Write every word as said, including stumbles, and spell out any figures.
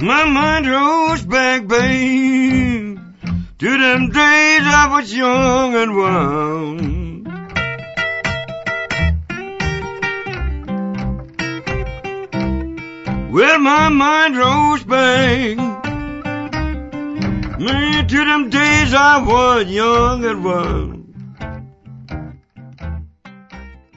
My mind goes back, babe, to them days I was young and wild. Well, my mind goes back, man, to them days I was young and wild.